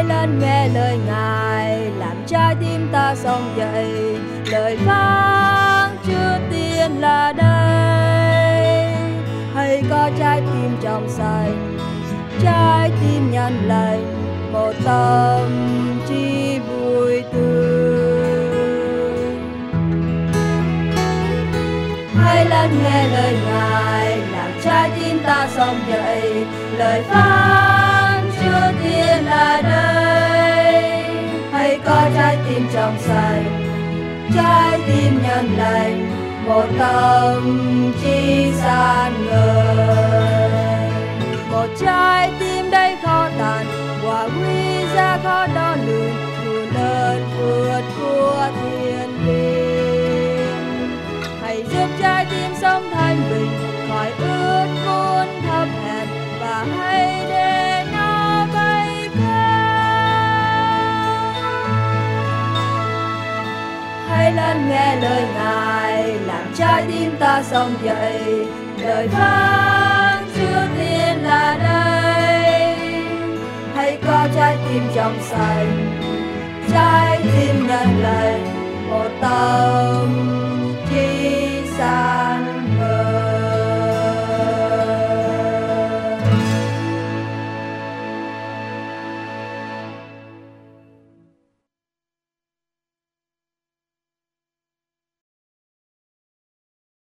lên nghe lời Ngài, làm trái tim ta sống dậy. Lời phán trước tiên là đây: hãy có trái tim trong xanh, trái tim nhân lành, một tâm trí vui tươi. Hãy lắng nghe lời Ngài, làm trái tim ta sống dậy. Lời phán trước tiên là đây: hãy có trái tim trong xanh, trái tim nhân lành, một tâm trí sáng ngời. Một trái tim đầy khó tàn, quả quý giá khó đo lường, thù lớn vượt của thiên liêng. Hãy giúp trái tim sống thanh bình, khỏi ước muốn thấp hèn, và hãy để nó bay cao. Hãy lắng nghe lời Ngài, làm trái tim ta sống dậy. Lời phán trước tiên là đây: hãy có trái tim trong xanh, trái tim nhân lành, một tâm trí sáng.